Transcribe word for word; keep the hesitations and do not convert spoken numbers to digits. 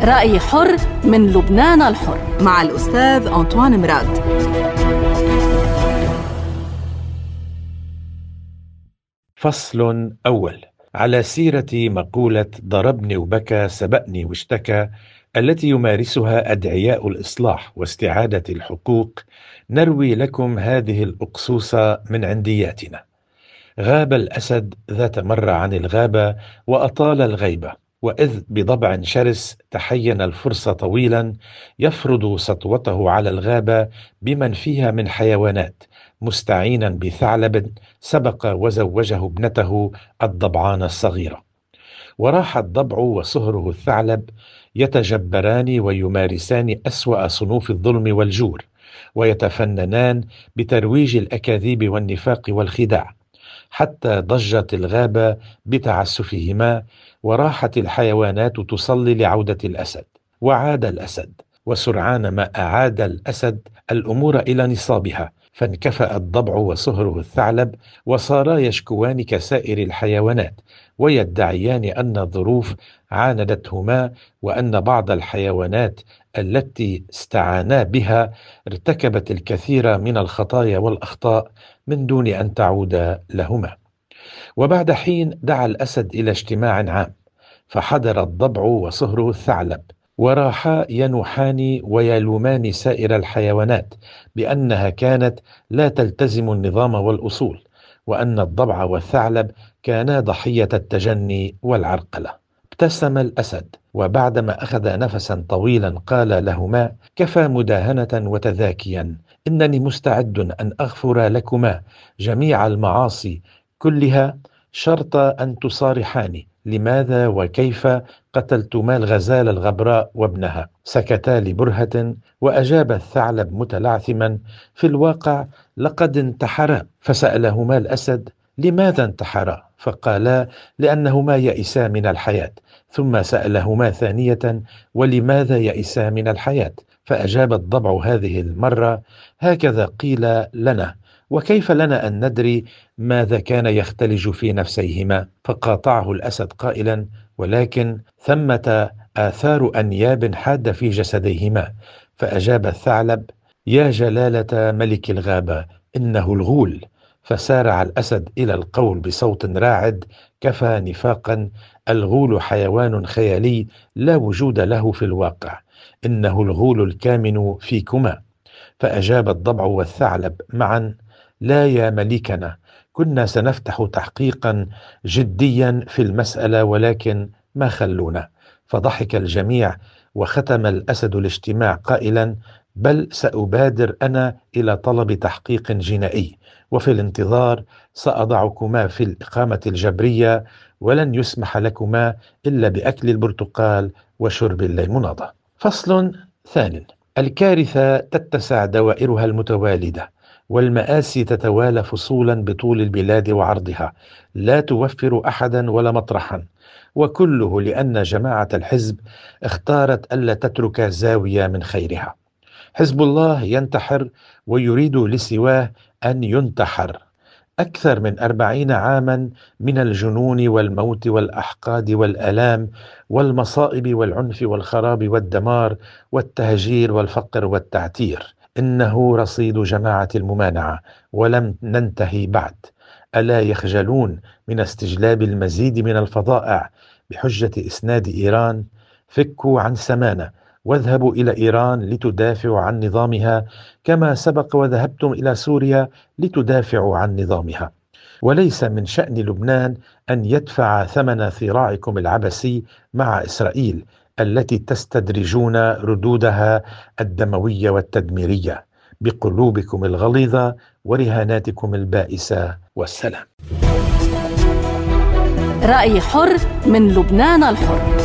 رأي حر من لبنان الحر مع الأستاذ أنطوان مراد. فصل أول. على سيرة مقولة ضربني وبكى سبقني واشتكى التي يمارسها أدعياء الإصلاح واستعادة الحقوق، نروي لكم هذه الأقصوصة من عندياتنا. غاب الأسد ذات مرة عن الغابة وأطال الغيبة، وإذ بضبع شرس تحين الفرس طويلا يفرض سطوته على الغابة بمن فيها من حيوانات، مستعينا بثعلب سبق وزوجه ابنته الضبعان الصغيرة. وراح الضبع وصهره الثعلب يتجبران ويمارسان أسوأ صنوف الظلم والجور، ويتفننان بترويج الأكاذيب والنفاق والخداع، حتى ضجت الغابة بتعسفهما، وراحت الحيوانات تصلي لعودة الأسد. وعاد الأسد، وسرعان ما أعاد الأسد الأمور إلى نصابها، فانكفأ الضبع وصهره الثعلب، وصارا يشكوان كسائر الحيوانات، ويدعيان أن الظروف عاندتهما، وأن بعض الحيوانات التي استعانا بها ارتكبت الكثير من الخطايا والأخطاء من دون أن تعود لهما. وبعد حين دعا الأسد إلى اجتماع عام، فحضر الضبع وصهره الثعلب، وراحا ينوحان ويلومان سائر الحيوانات بأنها كانت لا تلتزم النظام والأصول، وأن الضبع والثعلب كانا ضحية التجني والعرقلة. ابتسم الأسد، وبعدما أخذ نفسا طويلا قال لهما: كفى مداهنة وتذاكيا، إنني مستعد أن أغفر لكما جميع المعاصي كلها، شرط أن تصارحاني لماذا وكيف قتلتما الغزال الغبراء وابنها. سكتا لبرهة، وأجاب الثعلب متلعثما: في الواقع لقد انتحرا. فسألهما الأسد: لماذا انتحرا؟ فقالا: لأنهما يئسا من الحياة. ثم سألهما ثانية: ولماذا يئسا من الحياة؟ فأجاب الضبع هذه المرة: هكذا قيل لنا، وكيف لنا أن ندري ماذا كان يختلج في نفسيهما؟ فقاطعه الأسد قائلا: ولكن ثمة آثار أنياب حادة في جسديهما. فأجاب الثعلب: يا جلالة ملك الغابة، إنه الغول. فسارع الأسد إلى القول بصوت راعد: كفى نفاقا، الغول حيوان خيالي لا وجود له في الواقع، إنه الغول الكامن فيكما. فأجاب الضبع والثعلب معا: لا يا ملكنا، كنا سنفتح تحقيقا جديا في المسألة، ولكن ما خلونا. فضحك الجميع، وختم الأسد الاجتماع قائلا: بل سأبادر أنا إلى طلب تحقيق جنائي، وفي الانتظار سأضعكما في الإقامة الجبرية، ولن يسمح لكما إلا بأكل البرتقال وشرب الليموناضة. فصل ثانٍ. الكارثة تتسع دوائرها المتوالدة، والمآسي تتوالى فصولا بطول البلاد وعرضها، لا توفر أحدا ولا مطرحا، وكله لأن جماعة الحزب اختارت ألا تترك زاوية من خيرها. حزب الله ينتحر ويريد لسواه أن ينتحر. أكثر من أربعين عاما من الجنون والموت والأحقاد والآلام والمصائب والعنف والخراب والدمار والتهجير والفقر والتعتير. إنه رصيد جماعة الممانعة، ولم ننتهي بعد. ألا يخجلون من استجلاب المزيد من الفظائع بحجة إسناد إيران؟ فكوا عن سمانة واذهبوا إلى إيران لتدافعوا عن نظامها، كما سبق وذهبتم إلى سوريا لتدافعوا عن نظامها. وليس من شأن لبنان أن يدفع ثمن صراعكم العبثي مع إسرائيل التي تستدرجون ردودها الدموية والتدميرية بقلوبكم الغليظة ورهاناتكم البائسة. والسلام. رأي حر من لبنان الحر.